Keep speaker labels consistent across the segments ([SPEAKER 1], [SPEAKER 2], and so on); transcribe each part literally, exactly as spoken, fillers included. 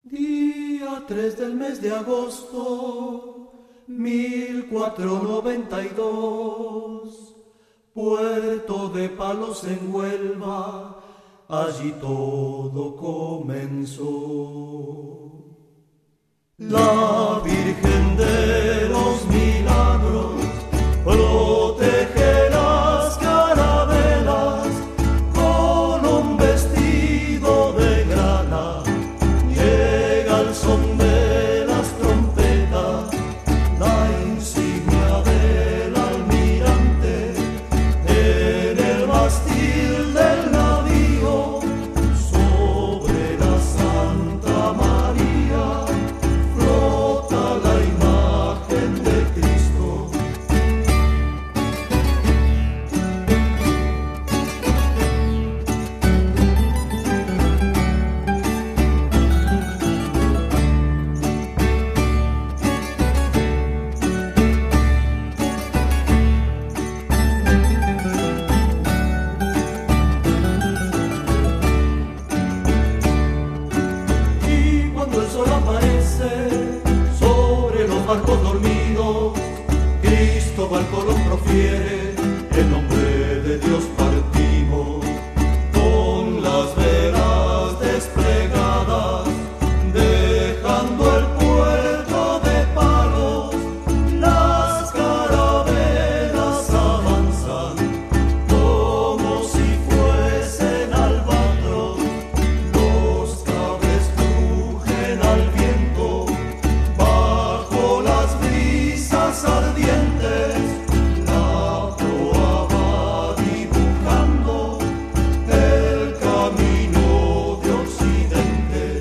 [SPEAKER 1] Día tres del mes de agosto, mil cuatrocientos noventa y dos, Puerto de Palos en Huelva, allí todo comenzó. La Virgen de los Milagros protege las carabelas con un vestido de grana. Llega el son de las trompetas, la insignia del almirante en el mástil del navío. Sobre la Santa María flota la imagen de Cristo. Y cuando el sol aparece sobre los barcos dormidos, Cristóbal Colón profiere el nombre de Dios. Partimos con las velas desplegadas, dejando el puerto de Palos. Las carabelas avanzan como si fuesen albatros, los cables crujen al viento bajo las brisas ardientes. La proa va dibujando el camino de Occidente.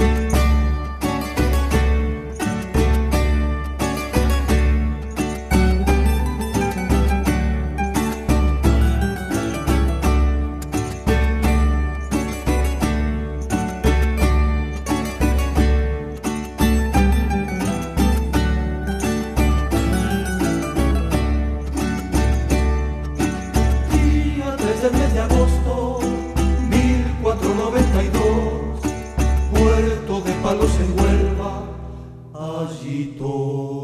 [SPEAKER 1] Día tres del mes de agosto, mil cuatrocientos noventa y dos, Puerto de Palos en Huelva, allí todo